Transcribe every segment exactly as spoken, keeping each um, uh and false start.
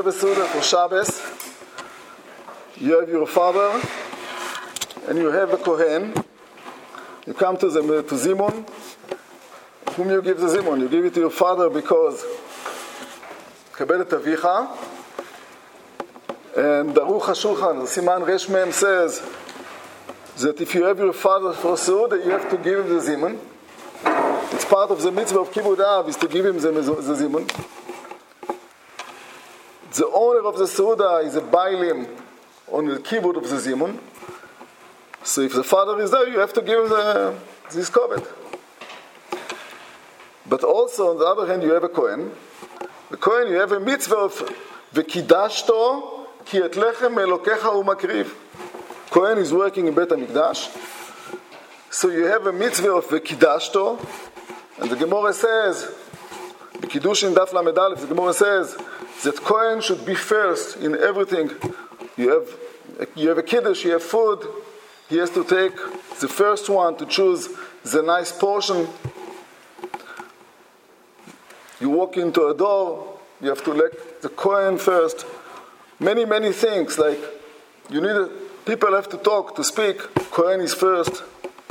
have a Suda for Shabbos, you have your father, and you have a Kohen. You come to the to Zimun. Whom you give the Zimun? You give it to your father because Kabel et Avicha. And Aruch HaShulchan, Siman Resh Mem says that if you have your father for Suda, you have to give him the Zimun. It's part of the mitzvah of Kibud Av is to give him the, the Zimun. The owner of the Suda is a Bailim on the keyboard of the Zimun. So if the father is there, you have to give him the, this covet. But also, on the other hand, you have a Kohen. The Kohen, you have a mitzvah of V'kidashto ki et lechem elokecha umakriv. Kohen is working in Beit HaMikdash. So you have a mitzvah of V'kidashto. And the Gemara says, the Kiddush in Daf Lamed Aleph, the Gemara says that Kohen should be first in everything. You have, you have a Kiddush, you have food. He has to take the first one to choose the nice portion. You walk into a door, you have to let the Kohen first. Many, many things, like you need a, people have to talk, to speak. Kohen is first.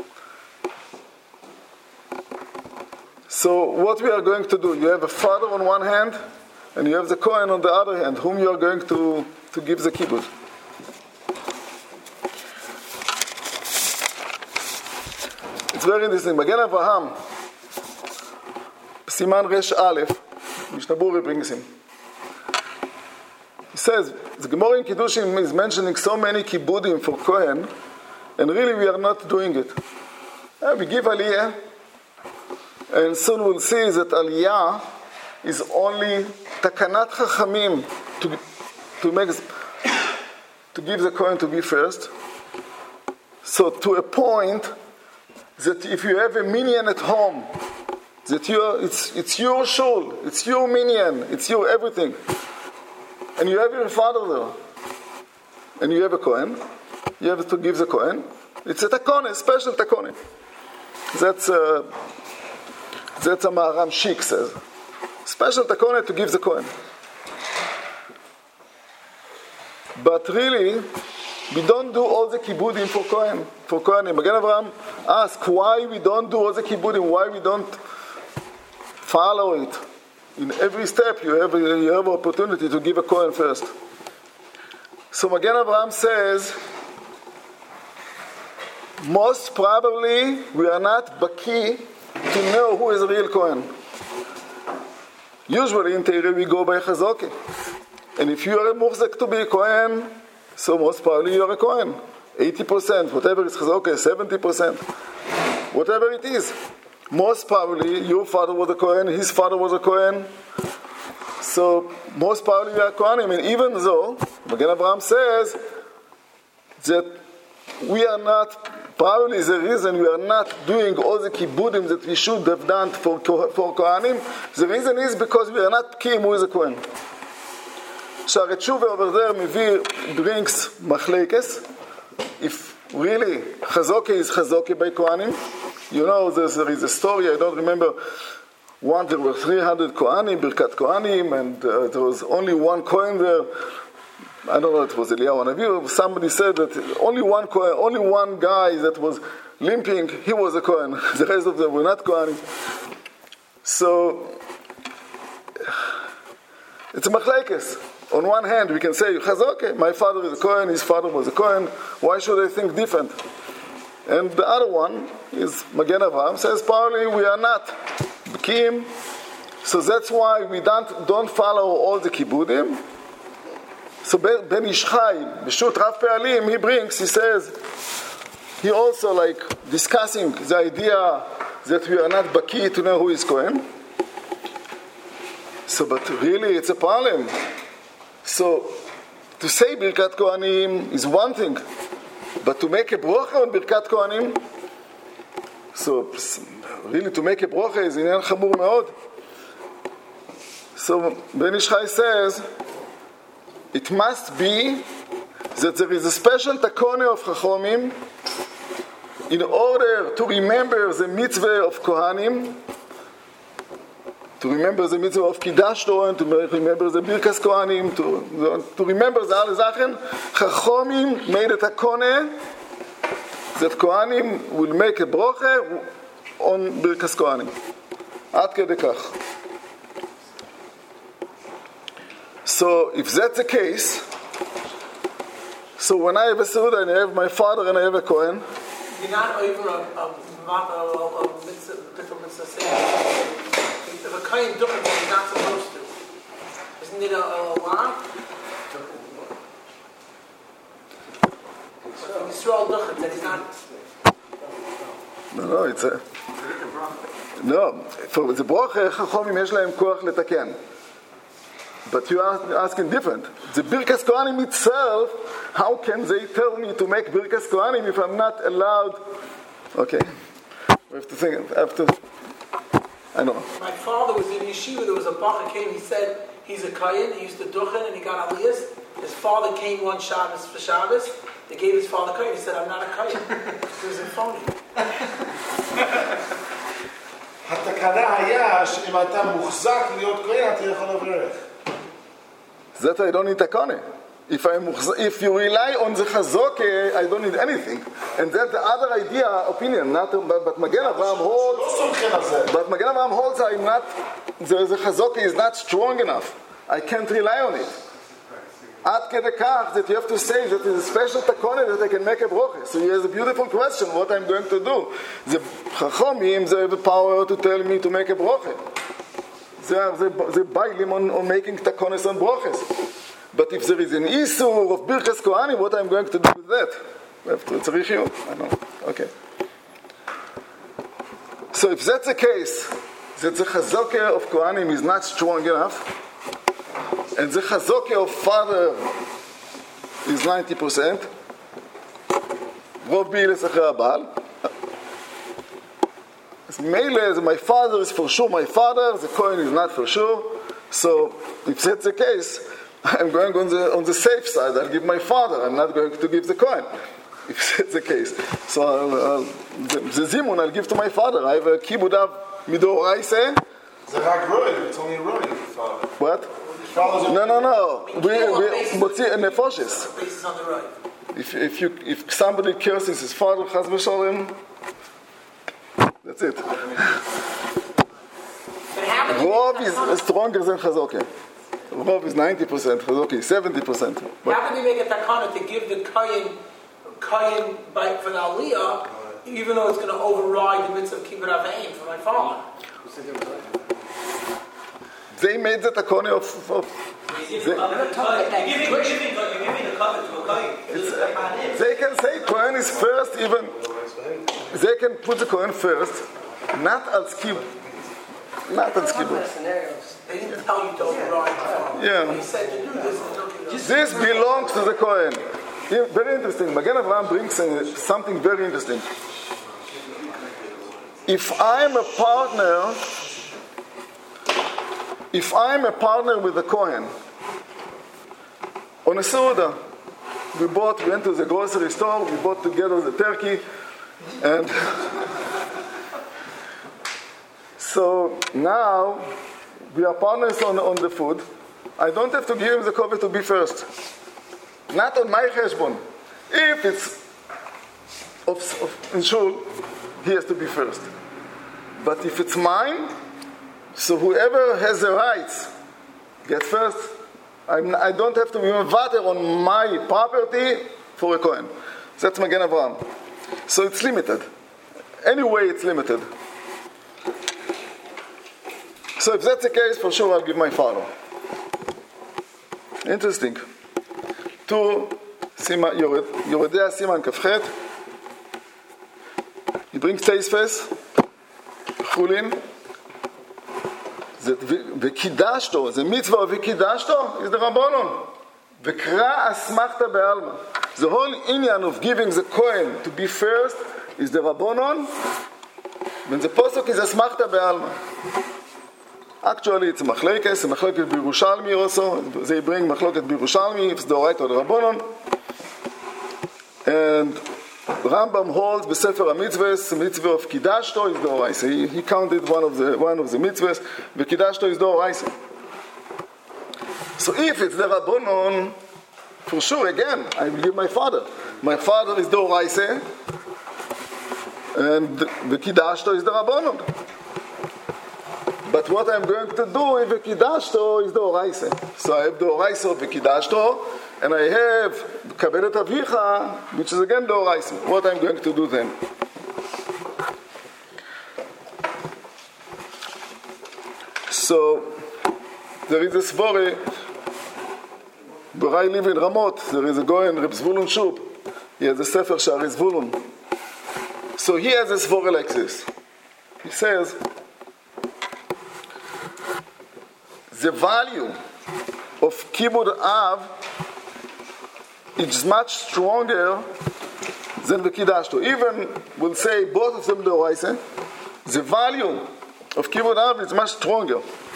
So what we are going to do, you have a father on one hand, and you have the Kohen on the other hand, whom you are going to, to give the kibbutz. It's very interesting. Magen Avraham, Siman Resh Aleph, Mishnah Berurah brings him. He says, the Gemara in Kiddushin is mentioning so many kibbudim for Kohen, and really we are not doing it. Yeah, we give Aliyah, and soon we'll see that Aliyah is only Takanat Chachamim to, to make, to give the Kohen to be first. So to a point that if you have a minyan at home, that you are, it's it's your shul, it's your minyan, it's your everything, and you have your father there, and you have a Kohen, you have to give the Kohen. It's a takone, a special takone. That's uh, that's a Maharam Shik says, special takone to give the Kohen. But really, we don't do all the kibbudim for Kohen, for Kohanim. Magen Avraham asked why we don't do all the kibbudim, why we don't follow it. In every step, you have you have an opportunity to give a Kohen first. So Magen Avraham says, most probably we are not baki to know who is a real Kohen. Usually in Teirah we go by Chazoki. And if you are a muhzak to be a Kohen, so most probably you are a Kohen. eighty percent, whatever is Chazokah, seventy percent. Whatever it is. Most probably your father was a Kohen, his father was a Kohen. So most probably you are Kohanim. And even though, Magen Avraham says that we are not, probably the reason we are not doing all the kibbudim that we should have done for, for Kohanim, the reason is because we are not Kim who is a Kohen. Sha'arei Tshuva over there Mivir brings machlekes. If really Chazoki is Chazoki by Kohanim, you know there is a story, I don't remember, one there were three hundred Kohanim, Birkat Kohanim, and uh, there was only one Kohen there. I don't know, it was Eliyahu Hanavi. Somebody said that only one Kohen, only one guy that was limping, he was a Kohen. The rest of them were not Kohanim. So it's a machlekes. On one hand, we can say, Chazoke, my father is a Kohen, his father was a Kohen, why should I think different? And the other one is Magen Avraham, says probably we are not Kim, so that's why we don't, don't follow all the Kibbudim. So Ben Ish Chai, B'shut Rav Pe'alim, he brings, he says, he also like discussing the idea that we are not Baki to know who is Kohen. So, but really it's a problem. So, to say Birkat Kohanim is one thing, but to make a brocha on Birkat Kohanim, so really to make a brocha is inyan chamur meod. So Ben Ish Chai says, it must be that there is a special takone of Chachomim in order to remember the mitzvah of Kohanim, to remember the mitzvah of Kidashto, and to remember the Birkas Kohanim, to, to remember the alle Sachen. Chachomim made it a kone that Kohanim will make a broche on Birkas Kohanim. Ad kedei kach. So if that's the case, so when I have a Seudah and I have my father and I have a Kohen, you're not over a, a, a, a mitzvah, different mitzvah saying, if a Kohen doesn't, he's not supposed to. Isn't it a, a law? If Yisrael doesn't, then he's not. No, no, it's a... No, for the broche, Chachomim יש להם כוח לתקן. But you are asking different. The Birkas Kohanim itself, how can they tell me to make Birkas Kohanim if I'm not allowed? Okay, we have to think. I have to. I don't know. My father was in yeshiva. There was a bacher came. He said he's a kohen. He used to duchen and he got aliyas. His father came one Shabbos for Shabbos. They gave his father kohen. He said, "I'm not a kohen." He was in phony. התקנה היה שאם אתה מוחזק להיות כהן, אתה יכול לברך. That I don't need takane. If I if you rely on the chazoke, I don't need anything. And that's the other idea, opinion. Not but, but Magen Avraham holds. But Magen Avraham holds I'm not. The, the chazoke is not strong enough. I can't rely on it. Ad kedei kach that you have to say that is a special takone that I can make a broche. So he has a beautiful question. What I'm going to do? The chachomim they have the power to tell me to make a broche. They are the bailim on, on making takones and broches. But if there is an isur of Birkas Kohanim, what I'm going to do with that? I have to tzarich you. I know. Okay. So if that's the case, that the chazoke of Kohanim is not strong enough, and the chazoke of father is ninety percent, rov bi'iles acher habal. Mele, my father is for sure my father, the Kohen is not for sure. So if that's the case, I'm going on the on the safe side. I'll give my father. I'm not going to give the Kohen. If that's the case, so I'll, I'll, the, the zimun I'll give to my father. I have a kibudav midoraisa. It's like royal. It's only royal, father. What? No, no, no. We we motzi nefoshes. If if you if somebody curses his father, chas v'sholem. That's it. Rov is stronger than Chazoke. Rov is ninety percent, Chazoke is seventy percent. How can you make a takana to give the kohen, kohen by, for the aliyah, even though it's going to override the mitzvah of kibbut avayim for my father? They made the takana of... of they, they can say Kohen is first even... They can put the Kohen first, not as kibbut. Not as kibbut. They didn't tell you to override. Yeah. They said to do this. This belongs to the Kohen. Yeah, very interesting. Magen Avraham brings uh, something very interesting. If I'm a partner, if I'm a partner with the Kohen on a Seudah, we bought, we went to the grocery store, we bought together the turkey, and so now we are partners on, on the food. I don't have to give him the cover to be first. Not on my cheshbon. If it's of, of in shul, he has to be first. But if it's mine, so whoever has the rights get first. I'm, I don't have to be mevater on my property for a Kohen. That's Magen Avraham. So it's limited. Anyway, it's limited. So if that's the case, for sure I'll give my father. Interesting. To Yoredea Siman Kafchet. He brings Teisfes, Chulin. V'kidashto, the mitzvah of v'kidashto is the Rabbanon. V'kra asmachta be'alma. The whole inyan of giving the Kohen to be first is the Rabbanon. When the posuk is asmachta be'alma. Actually, it's a machlekes, a machlekes b'Yerushalmi also. They bring machleket b'Yerushalmi, it's the right or the Rabbanon. And Rambam holds בספר המצווס, מצווה of קידשתו is דאורייסה. He, he counted one of the one of the mitzvahs, וקידשתו is דאורייסה. So if it's the Rabbanon, for sure, again, I will give my father. My father is דאורייסה, and the קידשתו is the Rabbanon. But what I'm going to do with the קידשתו is דאורייסה. So I have דאורייסה of the קידשתו, and I have כבד את אביך, which is again דאורייסה. What I'm going to do then? So there is a story where I live in Ramot. There is a guy in Reb Zvulun Shub. He has a sefer Shari Zvulun. So he has a story like this. He says, the value of Kibud Av is much stronger than the Kiddashto. Even, we'll say, both of them D'Oraisa, the value of Kibud Av is much stronger.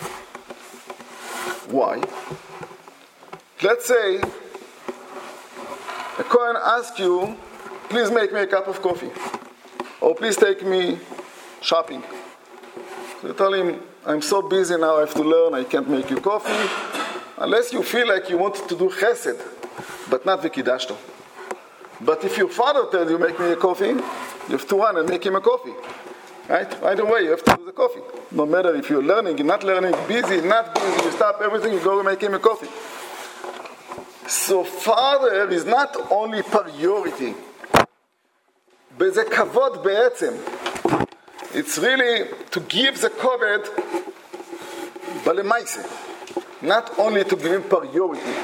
Why? Let's say a Kohen asks you, please make me a cup of coffee, or please take me shopping. So you tell him, I'm so busy now, I have to learn, I can't make you coffee, unless you feel like you want to do chesed, but not v'kidashto. But if your father tells you, make me a coffee, you have to run and make him a coffee. Right? Right away, you have to do the coffee. No matter if you're learning, you're not learning, busy, not busy, you stop everything, you go and make him a coffee. So father is not only priority, but the kavod be'etzem. It's really to give the kavod balemaise, not only to give him priority.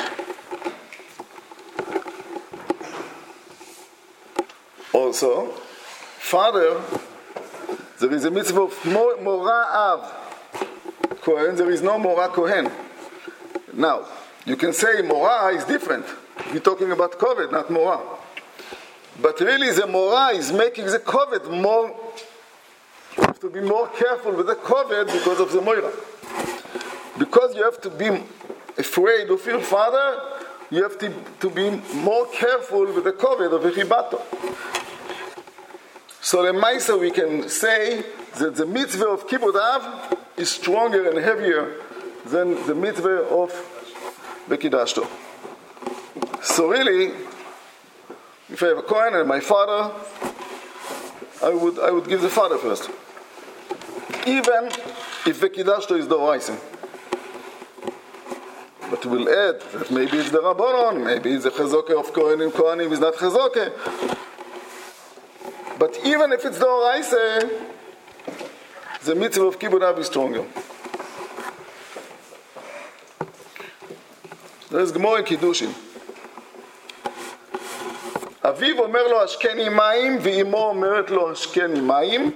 Also, father, there is a mitzvah of Mora Av Kohen, there is no Mora Kohen. Now, you can say Mora is different. We're talking about Kovet, not Mora. But really the Mora is making the Kovet more, you have to be more careful with the Kovet because of the Moira. Because you have to be afraid of your father, you have to, to be more careful with the Kovet of the Chibato. So the Maisa, we can say that the mitzvah of Kibud Av is stronger and heavier than the mitzvah of Bekidashto. So really, if I have a Kohen and my father, I would I would give the father first. Even if Bekidashto is the Oraisa. But we'll add that maybe it's the Rabbanon, maybe it's the Chazoke of Kohenim, Kohenim is not Chazoke. But even if it's the Oraisa, the mitzvah of Kibud Av is stronger. There is Gemara in Kiddushin. אביו אומר לו השקני מים ואימו אומרת לו השקני מים.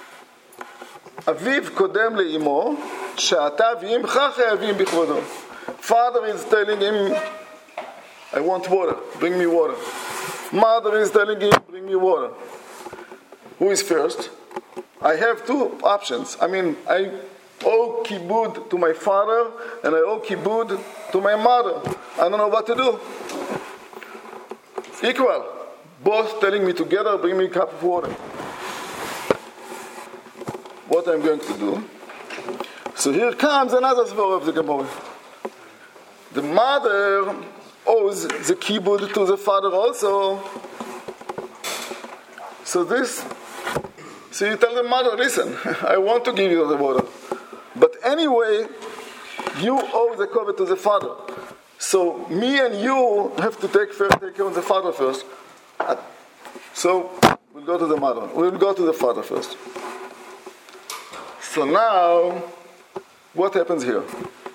אביו קודם לאימו שאתה ואימך חייבים בכבודו. Father is telling him, I want water, bring me water. Mother is telling him, bring me water. Who is first? I have two options. I mean, I owe kibud to my father and I owe kibud to my mother. I don't know what to do. Equal. Both telling me together, bring me a cup of water. What I'm going to do? So here comes another svara of the Gemara. The mother owes the kibud to the father also. So this, so you tell the mother, listen, I want to give you the water. But anyway, you owe the kavod to the father. So me and you have to take, first, take care of the father first. So we'll go to the mother. We'll go to the father first. So now, what happens here?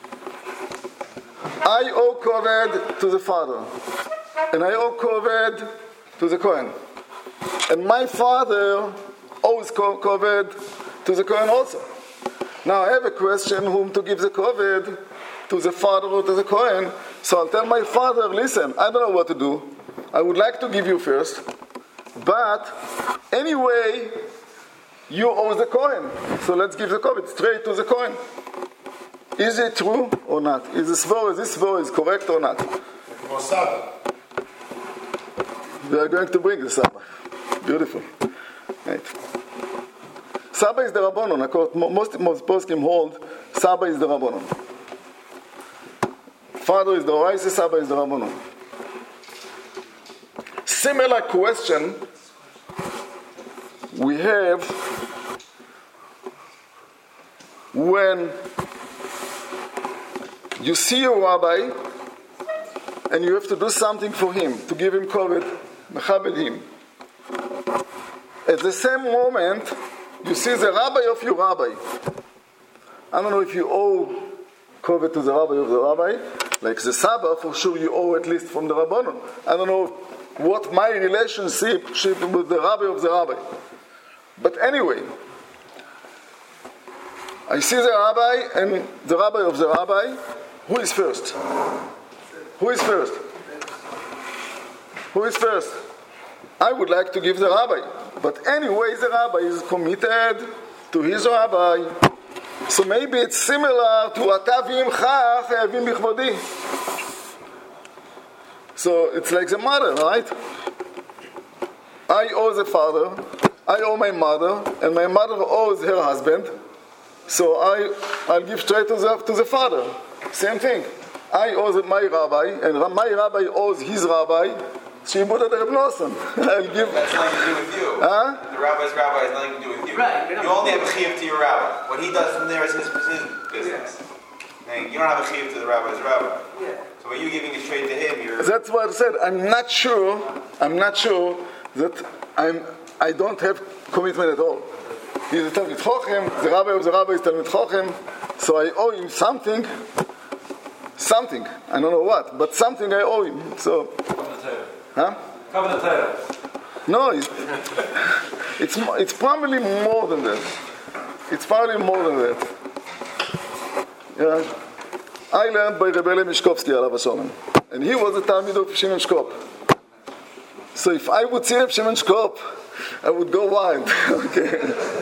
I owe kavod to the father. And I owe kavod to the Kohen. And my father owes kavod to the Kohen also. Now I have a question whom to give the kavod, to the father or to the Kohen. So I'll tell my father, listen, I don't know what to do. I would like to give you first. But anyway, you owe the Kohen. So let's give the kavod straight to the Kohen. Is it true or not? Is this svara, this svara is correct or not? We are going to bring the Sabbath. Beautiful. Right. Saba is the Rabbanon. Most, most poskim hold Saba is the Rabbanon. Father is the Oraisa, Saba is the Rabbanon. Similar question we have when you see your rabbi and you have to do something for him, to give him koved, mechabed him. At the same moment, you see the rabbi of your rabbi. I don't know if you owe koved to the rabbi of the rabbi, like the Saba, for sure you owe at least from the Rabbanon. I don't know what my relationship with the rabbi of the rabbi. But anyway, I see the rabbi and the rabbi of the rabbi. Who is first? Who is first? Who is first? I would like to give the rabbi. But anyway, the rabbi is committed to his rabbi. So maybe it's similar to Ata v'imcha chayavim bichvodi. So it's like the mother, right? I owe the father, I owe my mother, and my mother owes her husband. So I, I'll give straight to the, to the father. Same thing. I owe my rabbi, and my rabbi owes his rabbi. She put it Reb Nosson. I'll give. That's nothing to do with you. Huh? The rabbi's rabbi has nothing to do with you. Right. You only have a chiyuv to your rabbi. What he does from there is his, his business. Yeah. And you don't have a chiyuv to the rabbi's rabbi. Yeah. So when you giving it straight to him, you're. That's what I said. I'm not sure. I'm not sure that I'm. I don't have commitment at all. He's a Talmid Chochem. The rabbi of the rabbi is Talmid Chochem. So I owe him something. Something. I don't know what, but something I owe him. So. Huh? Covenant title. No, it's, it's it's probably more than that. It's probably more than that. Yeah. I learned by Rebbe Mishkovsky, Alav HaSholem, and he was a Talmid of Shimon Shkop. So if I would see Reb Shimon Shkop, I would go wild. Okay.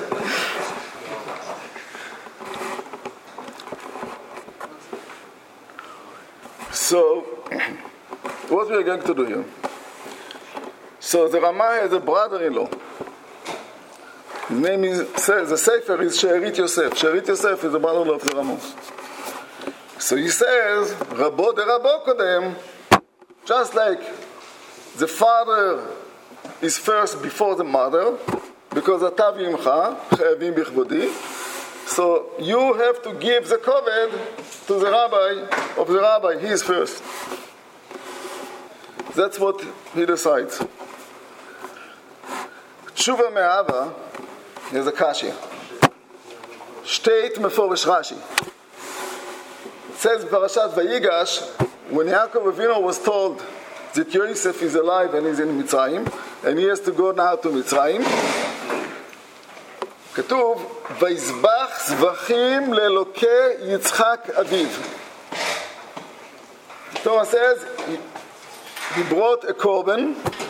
So, what we are going to do here? So the Ramah has a brother-in-law. His name is, the Sefer is She'erit Yosef. She'erit Yosef is the brother-in-law of the Ramah. So he says, Rabo de Rabo Kodem, just like the father is first before the mother, because Ata v'imcha chayavim bichvodi, so you have to give the koved to the rabbi of the rabbi. He is first. That's what he decides. Tshuva me'ava is a kashi. Shteit meforish Rashi. It says in Parashat Vayigash, when Yaakov Avinu was told that Yosef is alive and is in Mitzrayim, and he has to go now to Mitzrayim, כתוב, ויזבח זבחים לאלוקי יצחק אביו. Torah says, he, he brought a korban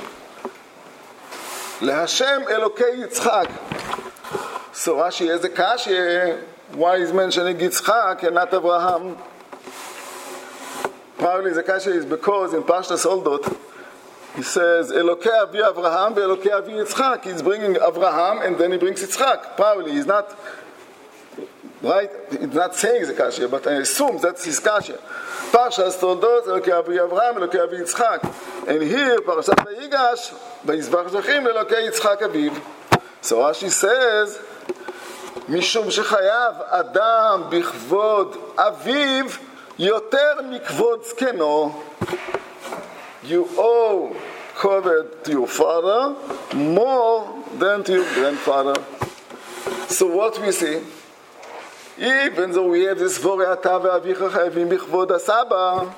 LeHashem Elokei Yitzchak. So Rashi has a kashi. Why is mentioning Yitzchak and not Abraham? Probably the kashi is because in Parshas Toldot he says Elokei Avi Abraham ve'Elokei Avi Yitzchak. He's bringing Abraham and then he brings Yitzchak. Probably he's not right. He's not saying the kashi, but I assume that's his kashi. Parshas Toldot Elokei Avi Abraham Elokei Avi Yitzchak. And here Parashat Vayigash ויזבח זבחים לאלוקי יצחק אביו. So Rashi says, משום שחייב אדם בכבוד אביו יותר מכבוד זקנו. You owe covet to your father more than to your grandfather. So what we see, even though we have this vore אתה ואביך חייבים בכבוד הסבא,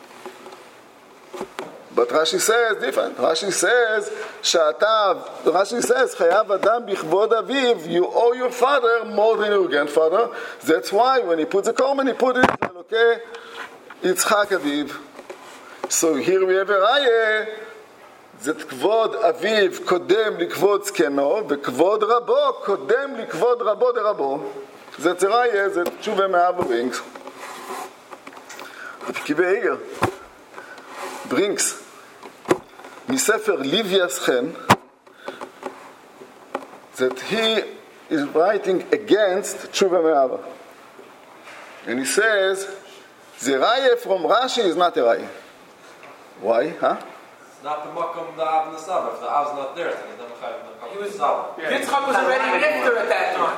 but Rashi says different. Rashi says, Sha'atav, Rashi says, Chayav Adam Bichvod Aviv, you owe your father more than your grandfather. That's why when he puts the korban, he put it, okay, Yitzchak Aviv. So here we have a raya, that Kvod Aviv Kodem Likvod Zkeno, וכבוד רבו קודם לכבוד רבו דרבו. That's a raya that Tshuva Me'ava brings. Kiva Eger brings מספר ליביאס חן, that he is writing against Tshuva Me'ava. And he says, the Raya from Rashi is not a Raya. Why? Huh? It's not the Makam, the Av, and the Saba. If the Av's not there, then he's not Makam. He was, Saba. Yitzchak was already nifter at that time.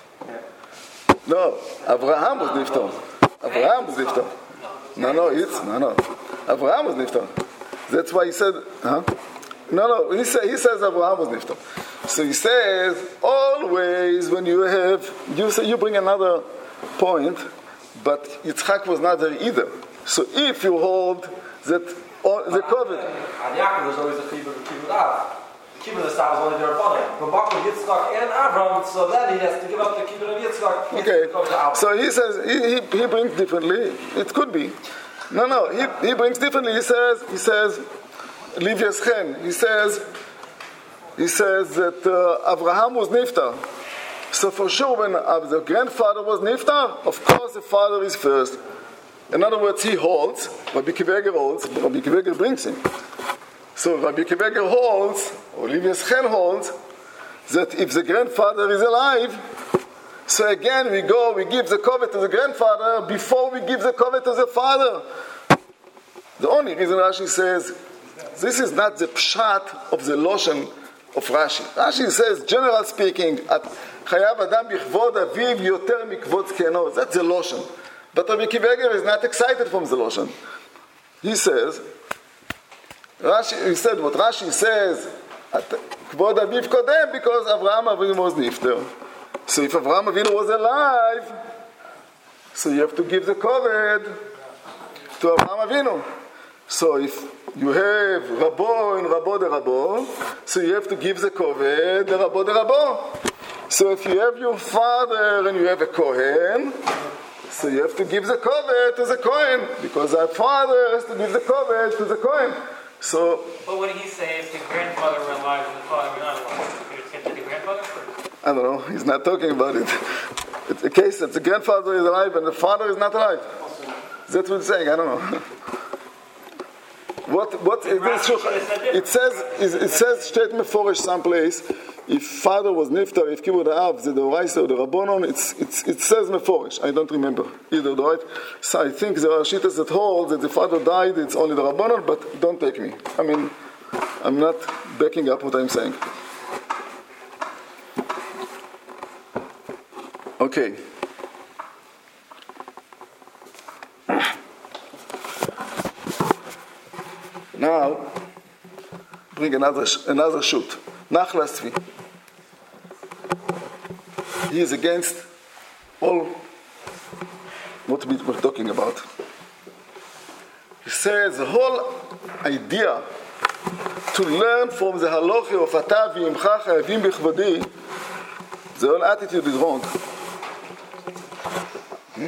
No, Abraham was nifter. Abraham was nifter. No, no, it's, no, no. Abraham was nifter. That's why he said, huh? No, no, he, say, he says Abraham was nifter. So he says, always when you have, you say, you bring another point, but Yitzchak was not there either. So if you hold that oh, the COVID. And Yaakov was always a Kibbutz of Kibbutz Av. The Kibbutz of Sav was only their father. But Bakum, Yitzchak, and Avram, so then he has to give up the Kibbutz of Yitzchak. Okay, so he says, he, he, he brings differently. It could be. No, no, he, he brings differently. He says, he says, Liv Yeschen, he says, he says that uh, Abraham was Niftar. So for sure, when uh, the grandfather was Niftar, of course the father is first. In other words, he holds, Rabbi Akiva Eiger holds, Rabbi Akiva Eiger brings him. So Rabbi Akiva Eiger holds, or Liv Yeschen holds, that if the grandfather is alive, so again we go, we give the covet to the grandfather before we give the covet to the father. The only reason Rashi says, this is not the pshat of the Loshen of Rashi. Rashi says, general speaking, at Chayav Adam bichvod aviv yoter mikvod zkeno. That's the Loshen. But Rabbi Akiva Eiger is not excited from the Loshen. He says, Rashi, he said what Rashi says, at kvod aviv kodem, because Avraham Avinu was nifter. So if Avraham Avinu was alive, so you have to give the covet to Avraham Avinu. So if you have Rabo and Rabo de Rabo, so you have to give the covet the Rabo de Rabo. So if you have your father and you have a Kohen, so you have to give the covet to the Kohen, because our father has to give the covet to the Kohen. So, but what did he say if the grandfather were alive and the father were not alive? He would say that the grandfather first? I don't know, he's not talking about it. It's a case that the grandfather is alive and the father is not alive. That's what he's saying, I don't know. What what is this? It says it says straight meforish someplace. If father was niftar, if kibbutz av, the doraisa or the rabbonon, it's it's it says meforish. I don't remember either, right? So I think there are shittas that hold that the father died. It's only the rabbonon, but don't take me. I mean, I'm not backing up what I'm saying. Okay. Now, bring another another shoot. Nachlas Tzvi. He is against all what we were talking about. He says the whole idea to learn from the halacha of Ata v'imcha chayavim b'chvodi, the whole attitude is wrong. Hmm?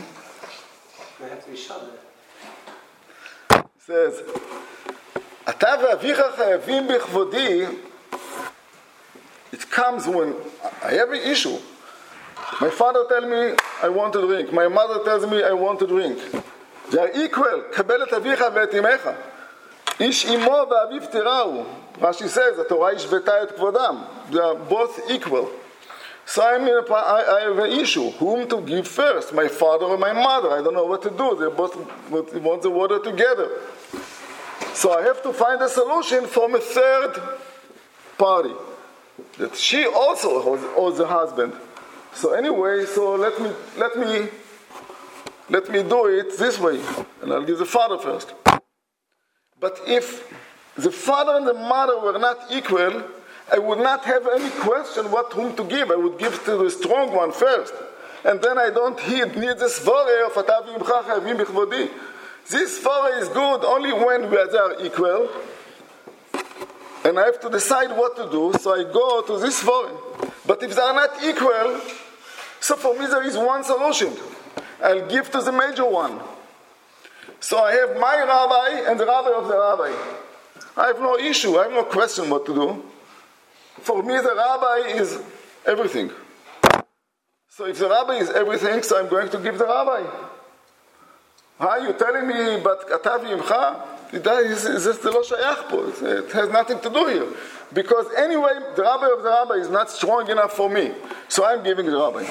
He says, Ata v'avicha chayavim b'chvodi, it comes when I have an issue. My father tells me I want to drink. My mother tells me I want to drink. They are equal. קבל את אביך ואת אמך. איש אמו ואביו תיראו. Rashi says, התורה השוותה את כבודם. They are both equal. So I'm in a, I, I have an issue. Whom to give first? My father or my mother? I don't know what to do. They both want the water together. So I have to find a solution from a third party. That she also owes the husband. So anyway, so let me let me let me do it this way, and I'll give the father first. But if the father and the mother were not equal, I would not have any question what whom to give. I would give to the strong one first, and then I don't need, need this svara of Ata v'imcha chayavim b'chvodi. This svara is good only when we are equal. And I have to decide what to do, so I go to this foreign. But if they are not equal, so for me there is one solution. I'll give to the major one. So I have my rabbi and the rabbi of the rabbi. I have no issue, I have no question what to do. For me the rabbi is everything. So if the rabbi is everything, so I'm going to give the rabbi. Are you telling me, but Ata v'imcha? It just the lo shayach po. It has nothing to do here. Because anyway, the rabbi of the rabbi is not strong enough for me. So I'm giving the rabbi.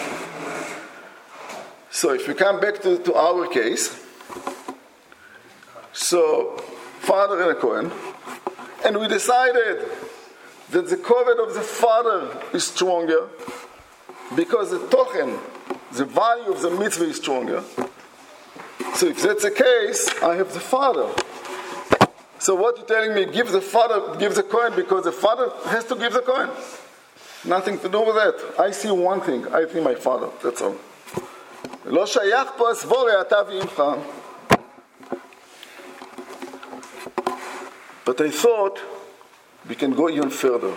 So if we come back to, to our case, so father and a Kohen, and we decided that the covet of the father is stronger because the tochen, the value of the mitzvah is stronger. So if that's the case, I have the father. So what you're telling me, give the father, give the Kohen because the father has to give the Kohen. Nothing to do with that. I see one thing, I think my father, that's all. לא שייך פה הסבורי, אתה ואימך. But I thought we can go even further.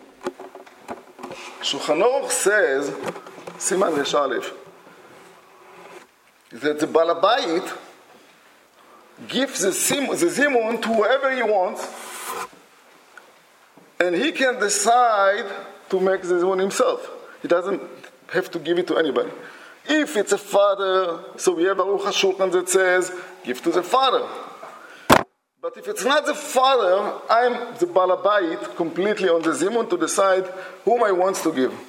Shulchan Aruch says, Siman Resh Aleph, that the Balabayit gives the, sim, the zimun to whoever he wants, and he can decide to make the zimun himself. He doesn't have to give it to anybody. If it's a father, so we have Aruch HaShulchan that says, give to the father. But if it's not the father, I'm the Balabayit completely on the zimun to decide whom I want to give.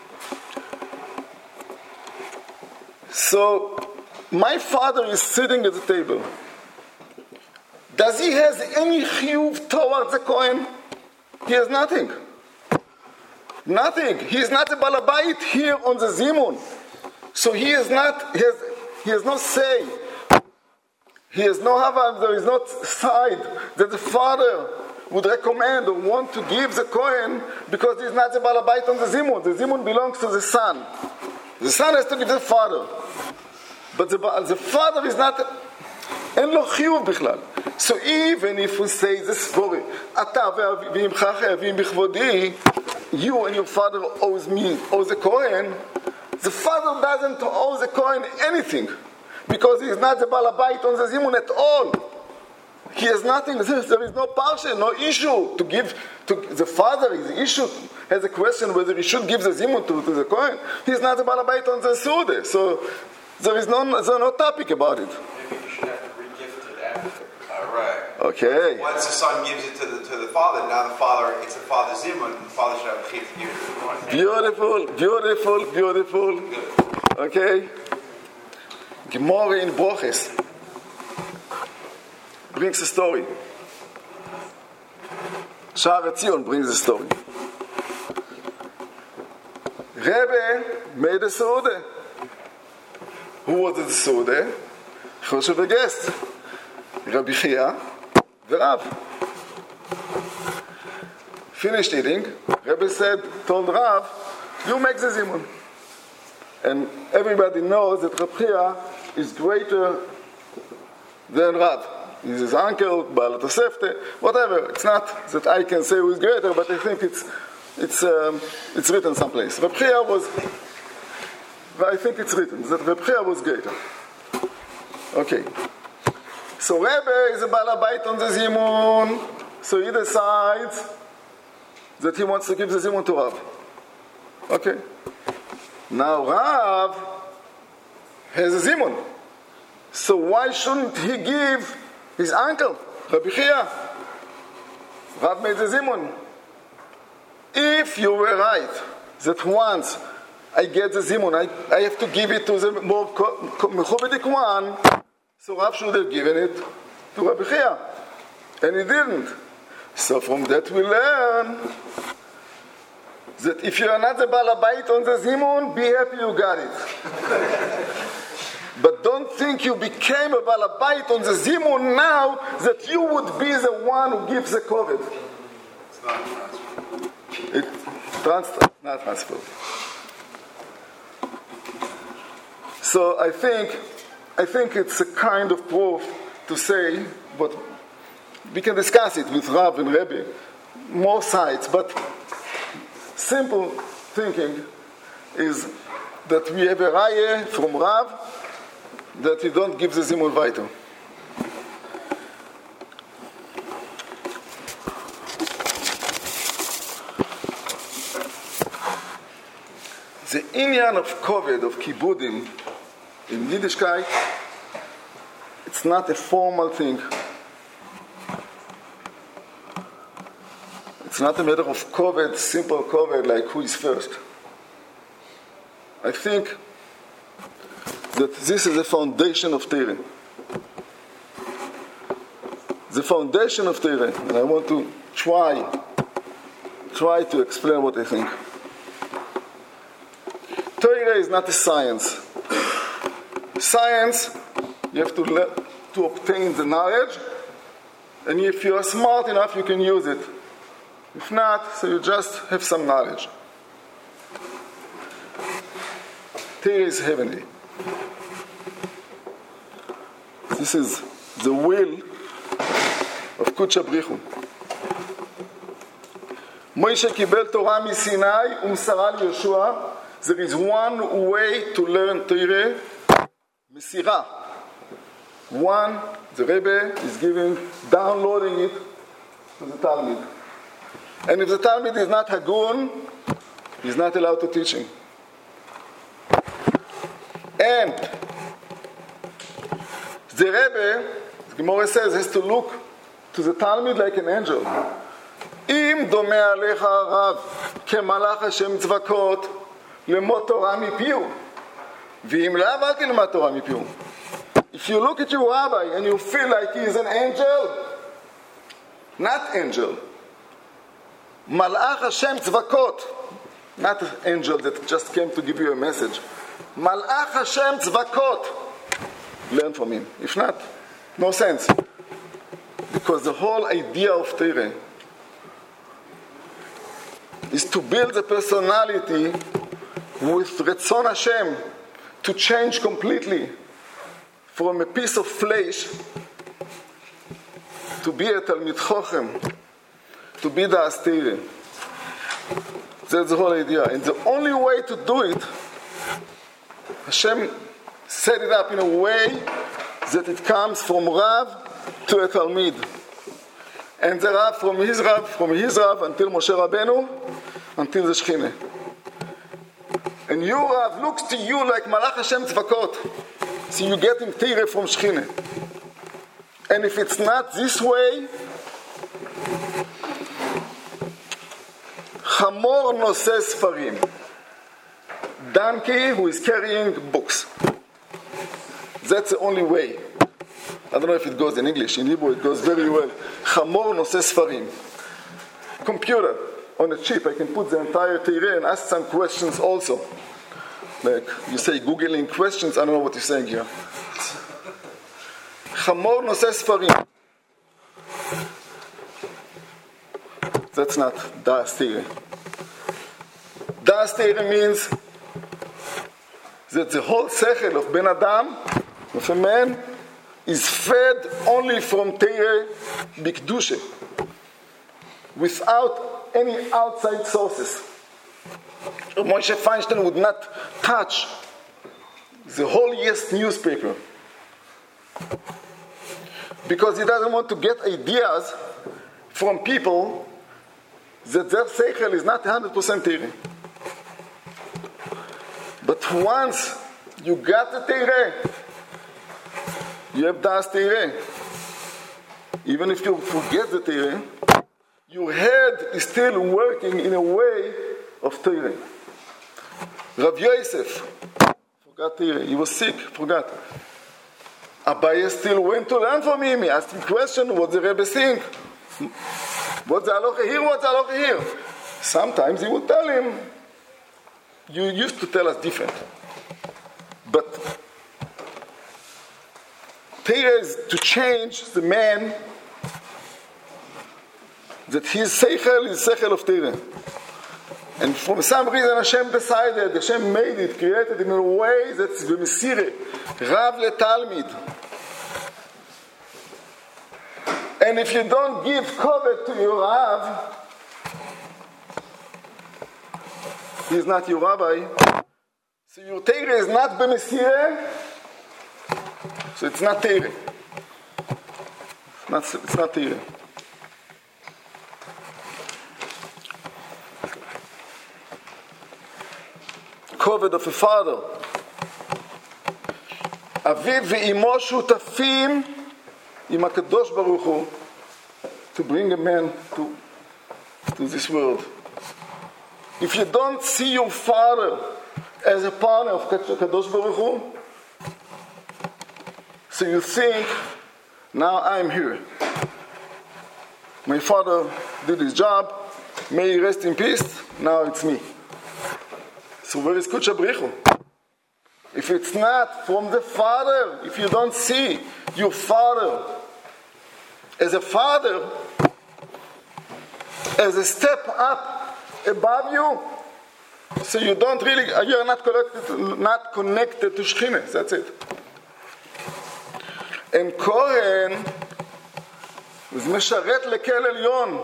So, my father is sitting at the table. Does he have any chiyuv towards the Kohen? He has nothing. Nothing. He is not a Balabayit here on the zimun. So he is not, he has, he has no say. He has no havan, there is no side that the father would recommend or want to give the Kohen because he is not the Balabayit on the zimun. The zimun belongs to the son. The son has to give the father. But the, the father is not, אין לו חיוב בכלל. So even if we say this story, אתה ואימך חייבים בכבודי, you and your father owes me, owes the Kohen, the father doesn't owe the Kohen anything. Because he is not the Balabayit on the zimun at all. He has nothing, there is no parsha, no issue to give to the father. His issue has a question whether he should give the zimun to, to the Kohen. He is not the Balabayit on the Sude. So there is no, there's no topic about it. Maybe you should have to re-gift it after. All right. Okay. Once the son gives it to the to the father, now the father, it's the father's zimun, and the father should have a chiyuv to give it to the Kohen. Beautiful, beautiful, beautiful. Good. Okay. Gemara in Broches brings a story. Sha'ar HaTzion brings a story. Rebbe made a Seudah. Who was at the Seudah? Choshev a guest. Rabbi Chia the Rav. Finished eating. Rebbe said, told Rav, you make the zimun. And everybody knows that Rabbi Chia is greater than Rav. He's his uncle, Baal Tosefte, whatever. It's not that I can say who is greater, but I think it's it's um, it's written someplace. Reb Chia was, I think it's written that Reb Chia was greater. Okay. So Rebbe is a Balabayit on the zimun, so he decides that he wants to give the zimun to Rav. Okay. Now Rav has a zimun. So why shouldn't he give his uncle, Rabbi Chia? Rav made the zimun. If you were right that once I get the zimun, I, I have to give it to the more mechubedik one, so Rav should have given it to Rabbi Chia. And he didn't. So from that we learn that if you are not the Balabayit on the zimun, be happy you got it. But don't think you became a Balabayit on the zimun now that you would be the one who gives the covet. It's not transferable. It's trans- not transferable. So I think, I think it's a kind of proof to say, but we can discuss it with Rav and Rebbe, more sides, but simple thinking is that we have a raya from Rav that you don't give the zimun weiter. The inyan of koved, of kibudim, in Yiddishkeit, it's not a formal thing. It's not a matter of covet, simple covet, like who is first. I think that this is the foundation of Torah. The foundation of Torah, and I want to try, try to explain what I think. Torah is not a science. Science, you have to learn to obtain the knowledge, and if you are smart enough, you can use it. If not, so you just have some knowledge. Torah is heavenly. This is the will of Kudsha Brichu. Moshe קיבל תורה מסיני ומסרה ליהושע. There is one way to learn Torah, מסירה. One, the Rebbe is giving, downloading it to the Talmud. And if the Talmud is not Hagun, he's not allowed to teach him. And the Rebbe, the Gemara says, has to look to the Talmud like an angel. אם דומה עליך הרב כמלאך השם צבקות ללמוד תורה מפיהו, ואם לאו אל תלמד תורה מפיהו. If you look at your rabbi and you feel like he is an angel, not angel, Malach Hashem Tzvakot, not an angel that just came to give you a message. Malach Hashem Tzvakot, learn from him. If not, no sense. Because the whole idea of Torah is to build a personality with Retzon Hashem, to change completely from a piece of flesh to be a Talmid Chochem, to be the Asteri. That's the whole idea. And the only way to do it, Hashem set it up in a way that it comes from Rav to a Talmid. And the Rav from his Rav, from his Rav until Moshe Rabbeinu, until the Shechina. And your Rav looks to you like Malach Hashem Tzvakot. So you get him Torah from Shechina. And if it's not this way, Chamor Noseh Sfarim, donkey who is carrying books. That's the only way. I don't know if it goes in English. In Hebrew it goes very well. Chamor Noseh Sfarim. Computer on a chip, I can put the entire Torah and ask some questions also. Like you say Googling questions, I don't know what you're saying here. Chamor Noseh Sfarim. That's not Das Torah. Das Torah means that the whole sechel of Ben Adam, of a man, is fed only from Torah B'Kedusha, without any outside sources. Moshe Feinstein would not touch the whole Yes newspaper because he doesn't want to get ideas from people that their seichel is not one hundred percent Torah. But once you got the Torah, you have Das Torah. Even if you forget the Torah, your head is still working in a way of Torah. Rav Yosef forgot Torah. He was sick, forgot. Abaye still went to learn from him. He asked him a question, what the Rebbe think? What's the halacha here? What's the halacha here? Sometimes he would tell him, you used to tell us different. But Torah is to change the man, that his seichel is seichel of Torah. And for some reason Hashem decided, Hashem made it, created it in a way that's b'mesirah, Rav leTalmid. And if you don't give covet to your Rav, he's not your rabbi. So your Torah is not b'mesirah, so it's not Torah. It's not, it's not Torah. Covet of a father. אביו ואימו שותפים עם הקדוש ברוך הוא to bring a man to, to to this world. If you don't see your father as a partner of Kadosh Baruch Hu, so you think, now I'm here. My father did his job, may he rest in peace, now it's me. So where is Kudsha Brichu? If it's not from the father, if you don't see your father as a father, as a step up above you, so you don't really, you are not connected, not connected to Shechina. That's it. And Kohen is משרת לקהל עליון.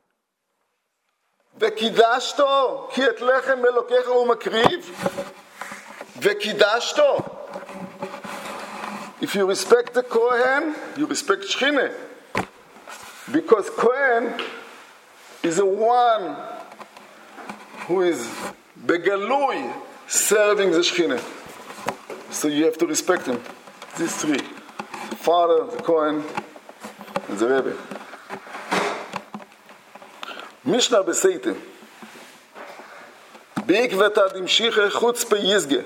וקידשתו, כי את לחם אלוקיך הוא מקריב, וקידשתו. If you respect the Kohen, you respect Shechina. Because Kohen is the one who is begalui serving the Shechina. So you have to respect him. These three. The Father, the Kohen, and the Rebbe. Mishnah Beseite. בעקבתא דמשיחא חוצפה יסגא.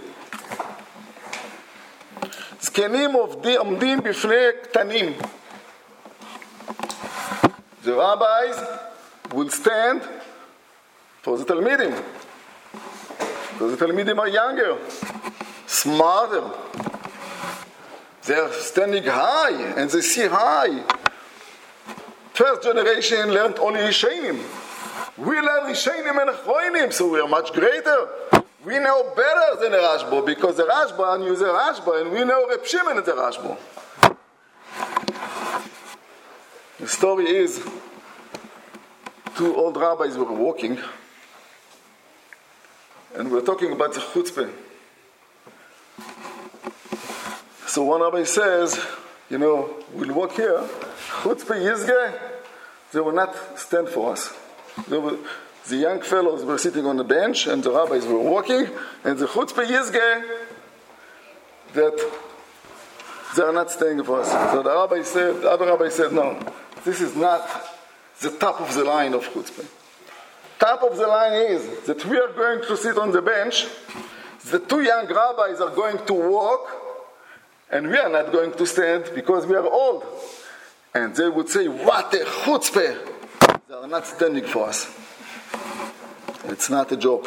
זקנים עומדים בפני קטנים. The rabbis will stand for the Talmidim. Because the Talmidim are younger, smarter. They are standing high and they see high. First generation learned only Rishonim. We learn Rishonim and Achronim, so we are much greater. We know better than the Rashba because the Rashba knew the Rashba and we know Reb Shimon is the Rashba. The story is, two old rabbis were walking and we were talking about the chutzpah. So one rabbi says, you know, we'll walk here. Chutzpah Yizgeh, they will not stand for us. They were, the young fellows were sitting on the bench and the rabbis were walking, and the Chutzpah Yizgeh, that they are not staying for us. So the rabbi said, the other rabbi said, no, this is not the top of the line of Chutzpah. Top of the line is that we are going to sit on the bench, the two young rabbis are going to walk, and we are not going to stand because we are old. And they would say, what a chutzpah! They are not standing for us. It's not a joke.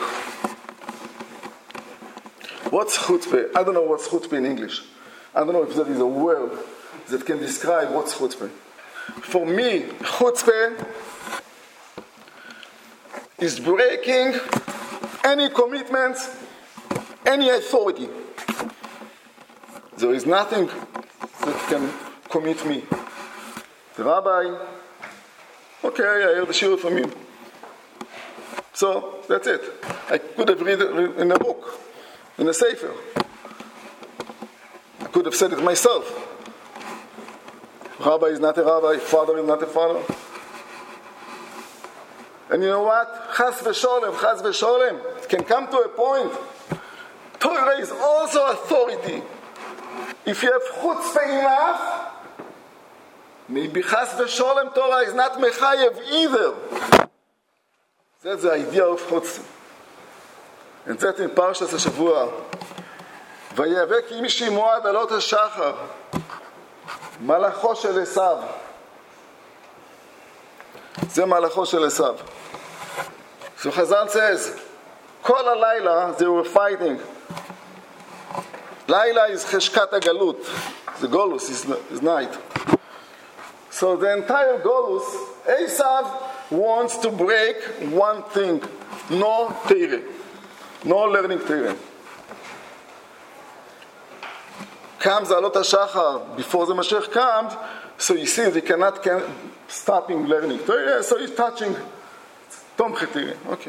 What's chutzpah? I don't know what's chutzpah in English. I don't know if there is a word that can describe what's chutzpah. For me, chutzpah is breaking any commitments, any authority. There is nothing that can commit me. The rabbi, okay, I heard the shiur from you. So, that's it. I could have read it in a book, in a sefer. I could have said it myself. Rabbi is not a rabbi, father is not a father. And you know what? Chas v'sholem, chas v'sholem. It can come to a point. Torah is also authority. If you have chutzpah enough, maybe chas v'sholem Torah is not mechayev either. That's the idea of chutzpah. And that's in Parshas HaShavua. ויאבק עם שמוע עד עלות השחר, מלאכו של עשיו. זה מלאכו של עשיו. So Chazal says, כל הלילה they were fighting. לילה is חשכת הגלות. The Golus is, is night. So the entire Golus, Esav wants to break one thing. No Torah. No learning Torah. Comes Alot HaShachar, before the Mashiach comes, so you see they cannot can, stopping learning Torah, so he's touching Tomche Torah. Okay.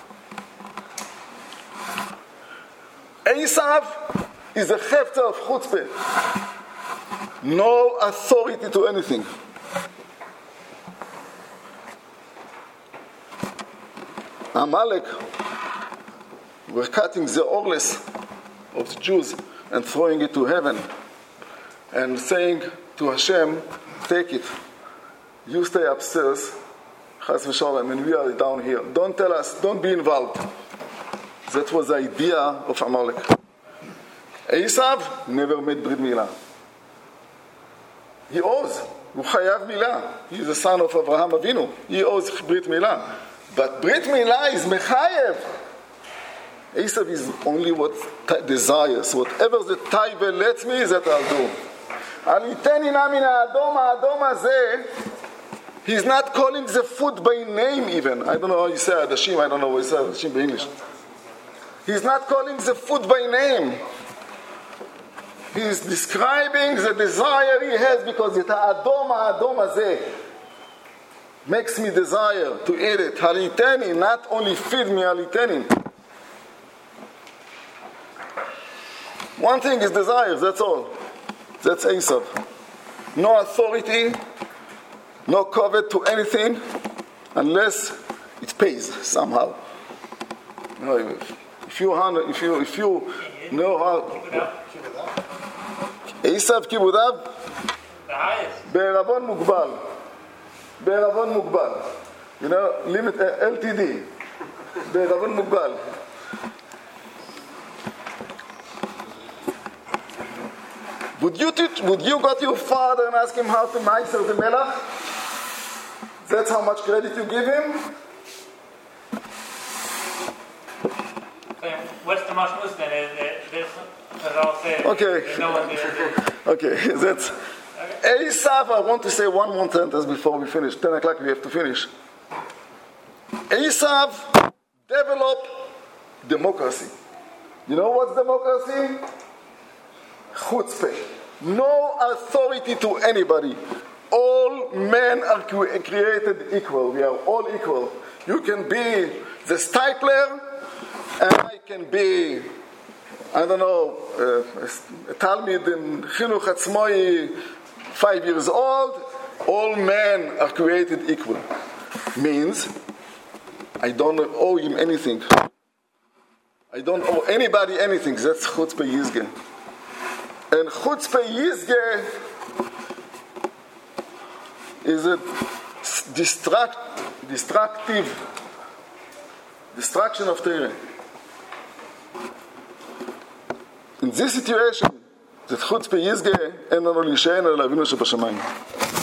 Esav is the hefter of chutzpah. No authority to anything. Amalek were cutting the orles of the Jews and throwing it to heaven and saying to Hashem, take it. You stay upstairs Chas v'sholem, and we are down here. Don't tell us, don't be involved. That was the idea of Amalek. Esav never made Brit Milah. He owes. הוא חייב מילה. He's the son of Abraham Avinu. He owes Brit Milah. But Brit Milah is mechayev. Esav is only what t- desires. Whatever the taiva lets me, that I'll do. Aliteni na min ha'adom, ha'adom hazeh. He's not calling the food by name even. I don't know how you say Adashim. I don't know how you say Adashim by English. He's not calling the food by name. He's describing the desire he has because it ha'adom, ha'adom hazeh makes me desire to eat it. Haliteni, not only feed me, haliteni. One thing is desires, that's all. That's Esav. No authority, no covet to anything, unless it pays somehow. You know, if you if you if you know how. Esav kibudav. The highest. בערבון מוגבל. בערבון מוגבל. You know, limit uh, L T D. בערבון מוגבל. Would you teach, would you go to your father and ask him how to meister the melach? That's how much credit you give him? So what's the mashmus then? Is it this? As I'll say, Okay. there's no one there. Okay, that's... Esav, I want to say one more sentence before we finish. ten o'clock we have to finish. Esav developed democracy. You know what's democracy? Chutzpah. No authority to anybody. All men are created equal. We are all equal. You can be the stipler, and I can be, I don't know, uh, a Talmid in Chinuch Atzmoi, five years old. All men are created equal. Means, I don't owe him anything. I don't owe anybody anything. That's Chutzpah Yizgeh. And Chutzpah Yizgeh is a distract, destructive destruction of Torah. In this situation, that Chutzpah Yizgeh אין לנו להישען על אבינו שבשמיים.